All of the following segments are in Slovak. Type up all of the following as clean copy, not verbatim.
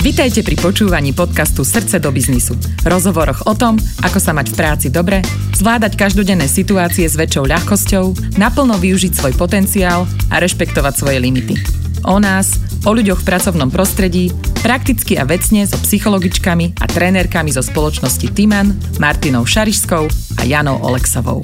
Vitajte pri počúvaní podcastu Srdce do biznisu. Rozhovoroch o tom, ako sa mať v práci dobre, zvládať každodenné situácie s väčšou ľahkosťou, naplno využiť svoj potenciál a rešpektovať svoje limity. O nás, o ľuďoch v pracovnom prostredí, prakticky a vecne so psychologičkami a trénerkami zo spoločnosti Timan, Martinou Šarišskou a Janou Oleksovou.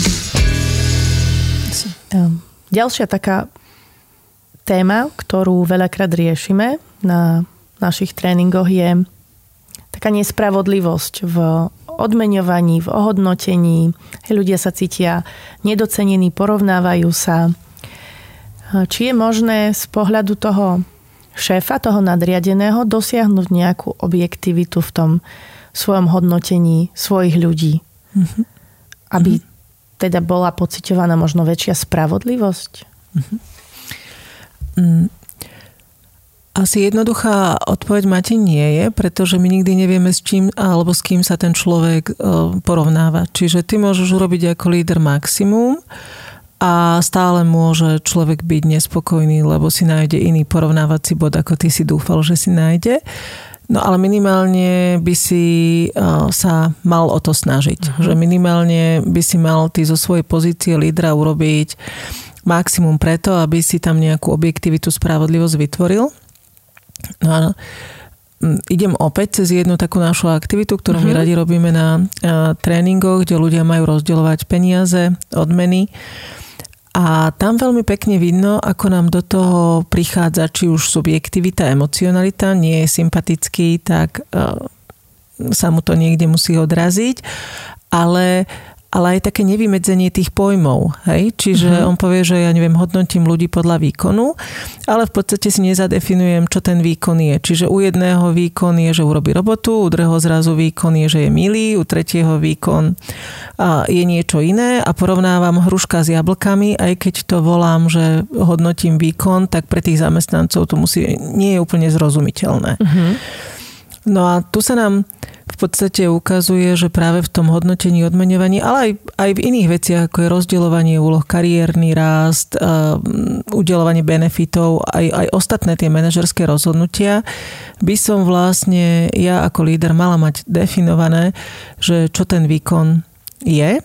Ďalšia taká téma, ktorú veľakrát riešime na našich tréningoch, je taká nespravodlivosť v odmeňovaní, v ohodnotení. Ľudia sa cítia nedocenení, porovnávajú sa. Či je možné z pohľadu toho šéfa, toho nadriadeného, dosiahnuť nejakú objektivitu v tom svojom hodnotení svojich ľudí? Mm-hmm. Aby teda bola pociťovaná možno väčšia spravodlivosť? Asi jednoduchá odpoveď máte nie je, pretože my nikdy nevieme s čím alebo s kým sa ten človek porovnáva. Čiže ty môžeš urobiť ako líder maximum a stále môže človek byť nespokojný, lebo si nájde iný porovnávací bod, ako ty si dúfal, že si nájde. No ale minimálne by si sa mal o to snažiť. Že minimálne by si mal ty zo svojej pozície lídra urobiť maximum preto, aby si tam nejakú objektivitu, spravodlivosť vytvoril. No a idem opäť cez jednu takú našu aktivitu, ktorú my radi robíme na tréningoch, kde ľudia majú rozdeľovať peniaze, odmeny. A tam veľmi pekne vidno, ako nám do toho prichádza či už subjektivita, emocionalita, nie je sympatický, tak sa mu to niekde musí odraziť, ale aj také nevymedzenie tých pojmov. Hej? Čiže on povie, že ja neviem, hodnotím ľudí podľa výkonu, ale v podstate si nezadefinujem, čo ten výkon je. Čiže u jedného výkon je, že urobí robotu, u druhého zrazu výkon je, že je milý, u tretieho výkon je niečo iné a porovnávam hruška s jablkami, aj keď to volám, že hodnotím výkon, tak pre tých zamestnancov to nie je úplne zrozumiteľné. No a tu sa nám v podstate ukazuje, že práve v tom hodnotení, odmeňovaní, ale aj v iných veciach, ako je rozdeľovanie úloh, kariérny rast, udeľovanie benefitov, aj ostatné tie manažerské rozhodnutia, by som vlastne ja ako líder mala mať definované, že čo ten výkon je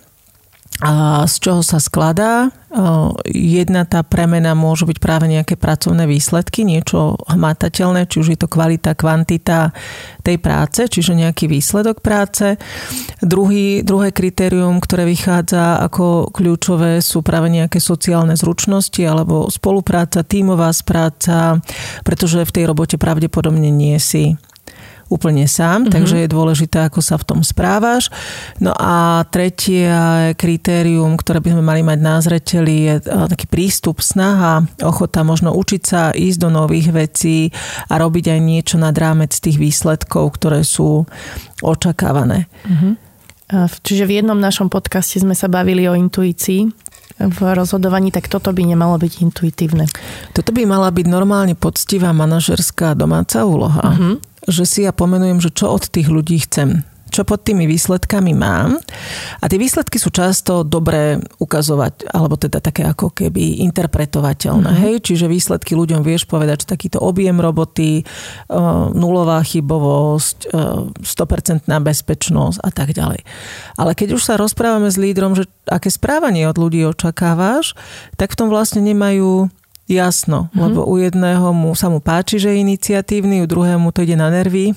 a z čoho sa skladá. Jedna tá premena môže byť práve nejaké pracovné výsledky, niečo hmatateľné, či už je to kvalita, kvantita tej práce, čiže nejaký výsledok práce. Druhé kritérium, ktoré vychádza ako kľúčové, sú práve nejaké sociálne zručnosti alebo spolupráca, tímová práca, pretože v tej robote pravdepodobne nie si úplne sám, takže je dôležité, ako sa v tom správaš. No a tretie kritérium, ktoré by sme mali mať na zreteli, je taký prístup, snaha, ochota možno učiť sa, ísť do nových vecí a robiť aj niečo nad rámec tých výsledkov, ktoré sú očakávané. Čiže v jednom našom podcaste sme sa bavili o intuícii v rozhodovaní, tak toto by nemalo byť intuitívne. Toto by mala byť normálne poctivá manažerská domáca úloha. Že si ja pomenujem, že čo od tých ľudí chcem. Čo pod tými výsledkami mám. A tie výsledky sú často dobré ukazovať, alebo teda také ako keby interpretovateľné. Hej? Čiže výsledky ľuďom vieš povedať, že takýto objem roboty, nulová chybovosť, 100% bezpečnosť a tak ďalej. Ale keď už sa rozprávame s lídrom, že aké správanie od ľudí očakávaš, tak v tom vlastne nemajú jasno, lebo u jedného sa mu páči, že je iniciatívny, u druhému to ide na nervy.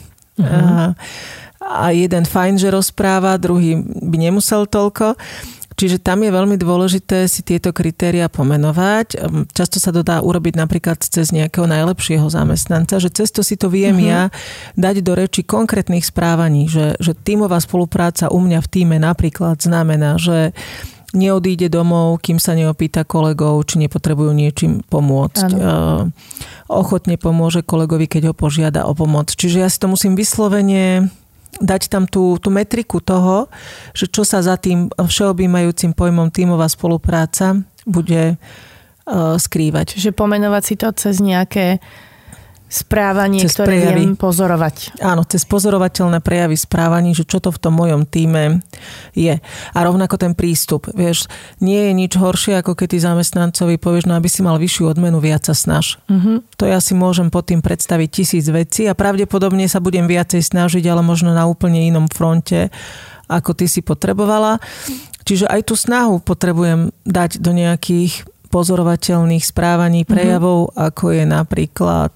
A jeden fajn, že rozpráva, druhý by nemusel toľko. Čiže tam je veľmi dôležité si tieto kritéria pomenovať. Často sa to dá urobiť napríklad cez nejakého najlepšieho zamestnanca, že cez to si to viem ja dať do reči konkrétnych správaní, že tímová spolupráca u mňa v tíme napríklad znamená, že neodíde domov, kým sa neopýta kolegov, či nepotrebujú niečím pomôcť. Ochotne pomôže kolegovi, keď ho požiada o pomoc. Čiže ja si to musím vyslovene dať tam tú metriku toho, že čo sa za tým všeobjímajúcim pojmom tímová spolupráca bude skrývať. Čiže pomenovať si to cez nejaké správanie, ktoré viem pozorovať. Áno, cez pozorovateľné prejavy správaní, že čo to v tom mojom tíme je. A rovnako ten prístup. Vieš, nie je nič horšie, ako keď ty zamestnancovi povieš, no aby si mal vyššiu odmenu, viac sa snaž. To ja si môžem pod tým predstaviť 1000 vecí a pravdepodobne sa budem viacej snažiť, ale možno na úplne inom fronte, ako ty si potrebovala. Čiže aj tú snahu potrebujem dať do nejakých pozorovateľných správaní, prejavov, ako je napríklad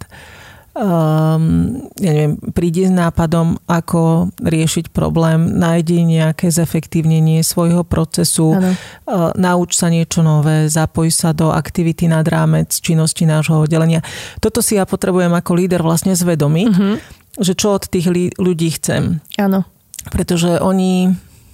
prídi s nápadom, ako riešiť problém, nájdi nejaké zefektívnenie svojho procesu, nauč sa niečo nové, zapoj sa do aktivity nad rámec činnosti nášho oddelenia. Toto si ja potrebujem ako líder vlastne zvedomiť, že čo od tých ľudí chcem. Áno. Pretože oni,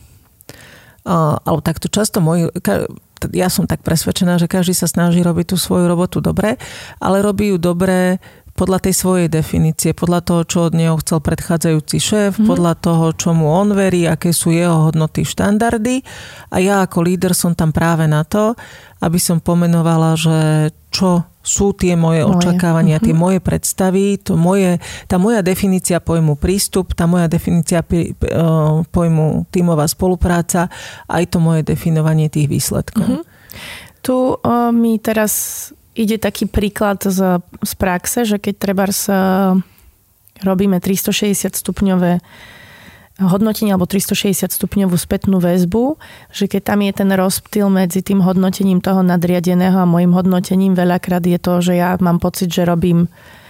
alebo takto často ja som tak presvedčená, že každý sa snaží robiť tú svoju robotu dobre, ale robí ju dobre podľa tej svojej definície, podľa toho, čo od neho chcel predchádzajúci šéf, podľa toho, čomu on verí, aké sú jeho hodnoty, štandardy. A ja ako líder som tam práve na to, aby som pomenovala, že čo sú tie moje očakávania, tie moje predstavy, tá moja definícia pojmu prístup, tá moja definícia pojmu tímová spolupráca, aj to moje definovanie tých výsledkov. Tu mi teraz ide taký príklad z praxe, že keď trebárs robíme 360 stupňové hodnotenie alebo 360 stupňovú spätnú väzbu, že keď tam je ten rozptyl medzi tým hodnotením toho nadriadeného a môjim hodnotením, veľakrát je to, že ja mám pocit, že robím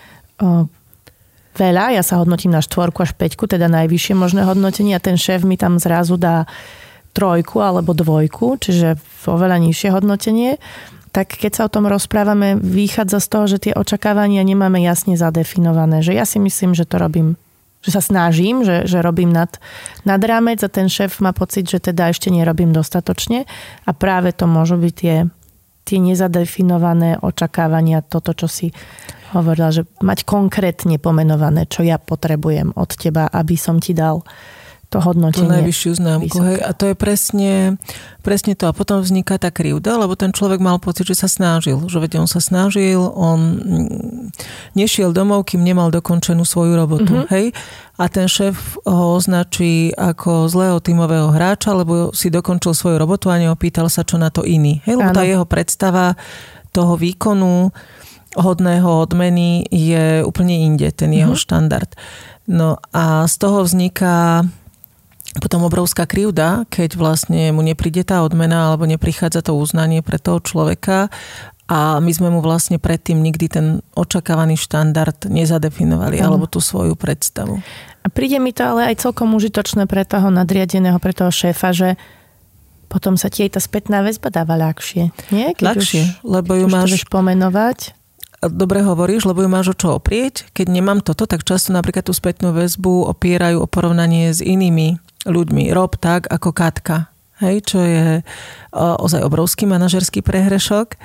veľa, ja sa hodnotím na 4 až 5, teda najvyššie možné hodnotenie a ten šéf mi tam zrazu dá 3 alebo 2, čiže oveľa nižšie hodnotenie. Tak keď sa o tom rozprávame, vychádza z toho, že tie očakávania nemáme jasne zadefinované. Že ja si myslím, že to robím, že sa snažím, že robím nad rámec a ten šéf má pocit, že teda ešte nerobím dostatočne. A práve to môžu byť tie nezadefinované očakávania, toto, čo si hovorila, že mať konkrétne pomenované, čo ja potrebujem od teba, aby som ti dal to hodnotenie. To najvyššiu známku. Hej. A to je presne to. A potom vzniká tá krivda, lebo ten človek mal pocit, že sa snažil. Že veď on sa snažil, on nešiel domov, kým nemal dokončenú svoju robotu. Hej. A ten šéf ho označí ako zlého tímového hráča, lebo si dokončil svoju robotu a neopýtal sa, čo na to iný. Hej. Lebo tá jeho predstava toho výkonu hodného odmeny je úplne inde, ten jeho štandard. No a z toho vzniká potom obrovská krivda, keď vlastne mu nepríde tá odmena alebo neprichádza to uznanie pre toho človeka a my sme mu vlastne predtým nikdy ten očakávaný štandard nezadefinovali alebo tú svoju predstavu. A príde mi to ale aj celkom užitočné pre toho nadriadeného, pre toho šéfa, že potom sa ti aj tá spätná väzba dáva ľahšie. Nie? Keď ľahšie, lebo ju máš pomenovať. Dobre hovoríš, lebo ju máš o čo oprieť. Keď nemám toto, tak často napríklad tú spätnú väzbu opierajú o porovnanie s inými ľuďmi. Rob tak ako Katka. Hej, čo je ozaj obrovský manažerský prehrešok,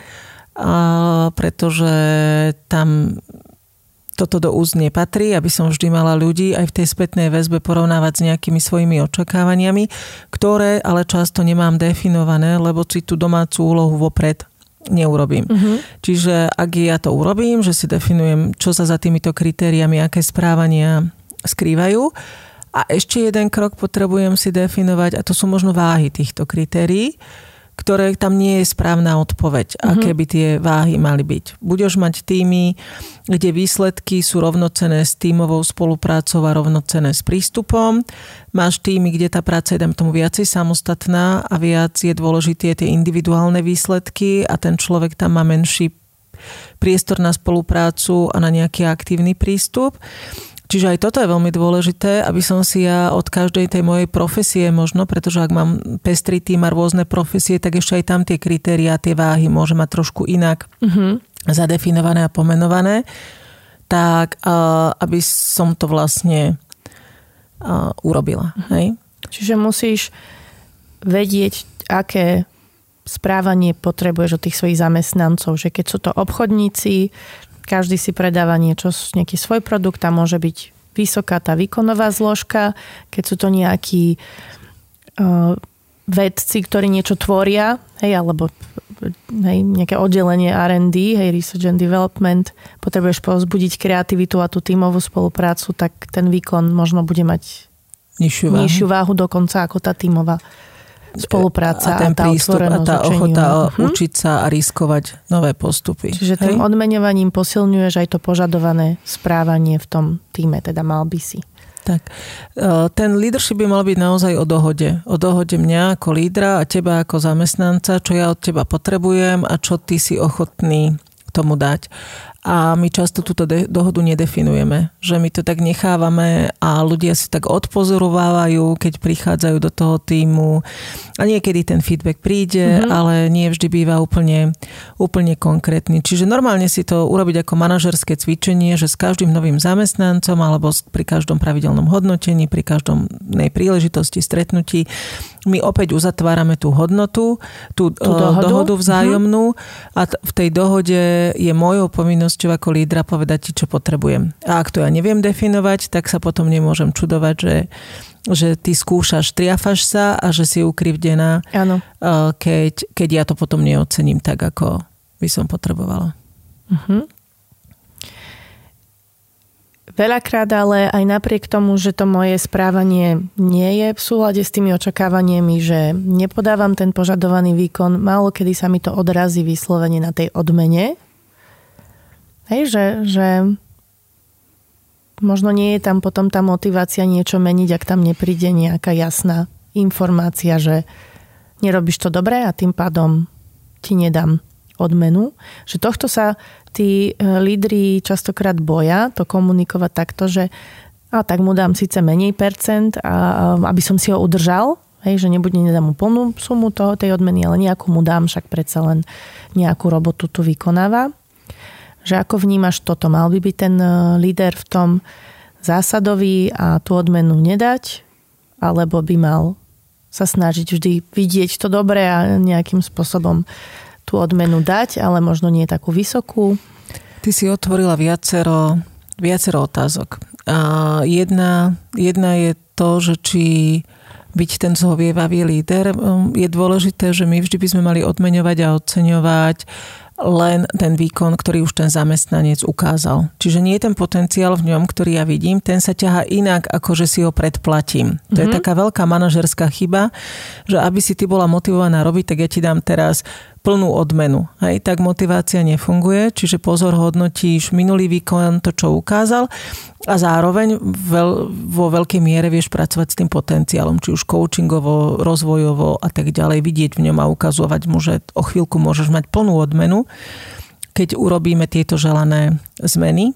pretože tam toto do úst nepatrí, aby som vždy mala ľudí aj v tej spätnej väzbe porovnávať s nejakými svojimi očakávaniami, ktoré ale často nemám definované, lebo si tú domácu úlohu vopred neurobím. Čiže ak ja to urobím, že si definujem, čo sa za týmito kritériami, aké správania skrývajú, a ešte jeden krok potrebujem si definovať, a to sú možno váhy týchto kritérií, ktoré tam nie je správna odpoveď, aké by tie váhy mali byť. Budeš mať týmy, kde výsledky sú rovnocenné s tímovou spoluprácou a rovnocenné s prístupom. Máš týmy, kde tá práca je tomu viacej samostatná a viac je dôležité tie individuálne výsledky a ten človek tam má menší priestor na spoluprácu a na nejaký aktívny prístup. Čiže aj toto je veľmi dôležité, aby som si ja od každej tej mojej profesie možno, pretože ak mám pestrý tým a rôzne profesie, tak ešte aj tam tie kritériá, tie váhy môže mať trošku inak zadefinované a pomenované, tak aby som to vlastne urobila. Hej? Čiže musíš vedieť, aké správanie potrebuješ od tých svojich zamestnancov, že keď sú to obchodníci, každý si predáva nejaký svoj produkt, tam môže byť vysoká tá výkonová zložka, keď sú to nejakí vedci, ktorí niečo tvoria, hej, alebo hej, nejaké oddelenie R&D, hej, Research and Development, potrebuješ povzbudiť kreativitu a tú tímovú spoluprácu, tak ten výkon možno bude mať nižšiu váhu dokonca ako tá tímová spolupráca a ten prístup a tá ochota učiť sa a riskovať nové postupy. Čiže tým odmeňovaním posilňuješ aj to požadované správanie v tom tíme, teda mal by si. Tak. Ten leadership by mal byť naozaj o dohode. O dohode mňa ako lídra a teba ako zamestnanca, čo ja od teba potrebujem a čo ty si ochotný tomu dať. A my často túto dohodu nedefinujeme. Že my to tak nechávame a ľudia si tak odpozorovávajú, keď prichádzajú do toho tímu. A niekedy ten feedback príde, ale nie vždy býva úplne konkrétny. Čiže normálne si to urobiť ako manažerské cvičenie, že s každým novým zamestnancom alebo pri každom pravidelnom hodnotení, pri každej príležitosti, stretnutí my opäť uzatvárame tú hodnotu, tú dohodu vzájomnú a v tej dohode je mojou povinnosťou ako lídra povedať ti, čo potrebujem. A ak to ja neviem definovať, tak sa potom nemôžem čudovať, že ty skúšaš, triafaš sa a že si ukrivdená, keď ja to potom neocením tak, ako by som potrebovala. Veľakrát ale aj napriek tomu, že to moje správanie nie je v súlade s tými očakávaniami, že nepodávam ten požadovaný výkon, málo kedy sa mi to odrazí vyslovene na tej odmene. Hej, že možno nie je tam potom tá motivácia niečo meniť, ak tam nepríde nejaká jasná informácia, že nerobíš to dobre a tým pádom ti nedám odmenu. Že tohto sa tí lídri častokrát boja, to komunikovať takto, že tak mu dám síce menej percent, aby som si ho udržal, hej, že nedám mu plnú sumu tej odmeny, ale nejakú mu dám, však predsa len nejakú robotu tu vykonáva. Že ako vnímaš toto? Mal by byť ten líder v tom zásadový a tú odmenu nedať? Alebo by mal sa snažiť vždy vidieť to dobre a nejakým spôsobom tú odmenu dať, ale možno nie takú vysokú? Ty si otvorila viacero otázok. A jedna je to, že či byť ten zhovievavý líder, je dôležité, že my vždy by sme mali odmeňovať a oceňovať len ten výkon, ktorý už ten zamestnanec ukázal. Čiže nie je ten potenciál v ňom, ktorý ja vidím, ten sa ťahá inak, ako že si ho predplatím. To je taká veľká manažerská chyba, že aby si ty bola motivovaná robiť, tak ja ti dám teraz plnú odmenu. Hej, tak motivácia nefunguje, čiže pozor, hodnotíš minulý výkon, to, čo ukázal a zároveň vo veľkej miere vieš pracovať s tým potenciálom, či už coachingovo, rozvojovo a tak ďalej, vidieť v ňom a ukazovať mu, že o chvíľku môžeš mať plnú odmenu, keď urobíme tieto želané zmeny.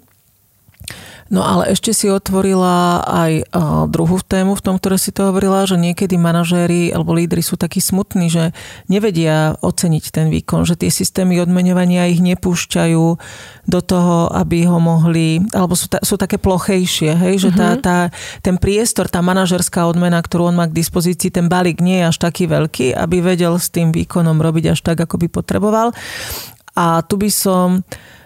No ale ešte si otvorila aj druhú tému v tom, ktoré si to hovorila, že niekedy manažéri alebo lídri sú takí smutní, že nevedia oceniť ten výkon, že tie systémy odmeňovania ich nepúšťajú do toho, aby ho mohli, alebo sú také plochejšie, hej? Že ten priestor, tá manažerská odmena, ktorú on má k dispozícii, ten balík nie je až taký veľký, aby vedel s tým výkonom robiť až tak, ako by potreboval. A tu by som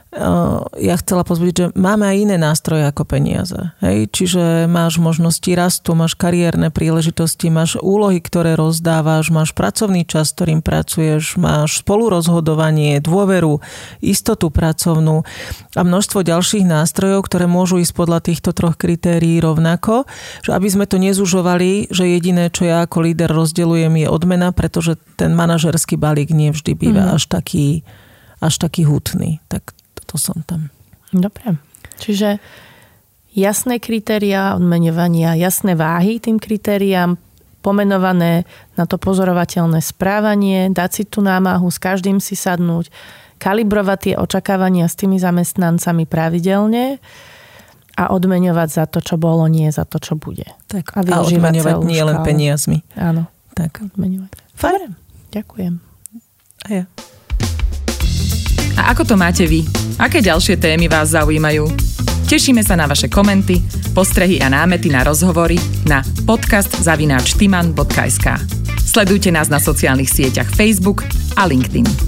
ja chcela pozbudiť, že máme aj iné nástroje ako peniaze. Hej? Čiže máš možnosti rastu, máš kariérne príležitosti, máš úlohy, ktoré rozdávaš, máš pracovný čas, ktorým pracuješ, máš spolurozhodovanie, dôveru, istotu pracovnú a množstvo ďalších nástrojov, ktoré môžu ísť podľa týchto troch kritérií rovnako, že aby sme to nezužovali, že jediné, čo ja ako líder rozdeľujem, je odmena, pretože ten manažerský balík nie vždy býva až taký hutný. Tak to som tam. Dobre. Čiže jasné kritériá odmeňovania, jasné váhy tým kritériám, pomenované na to pozorovateľné správanie, dať si tú námahu, s každým si sadnúť, kalibrovať tie očakávania s tými zamestnancami pravidelne a odmeňovať za to, čo bolo, nie za to, čo bude. Tak, a odmeňovať nie len peniazmi. Áno. Tak. Odmeňovať. Fajn. Ďakujem. A ja. A ako to máte vy? Aké ďalšie témy vás zaujímajú? Tešíme sa na vaše komenty, postrehy a námety na rozhovory na podcast@timan.sk. Sledujte nás na sociálnych sieťach Facebook a LinkedIn.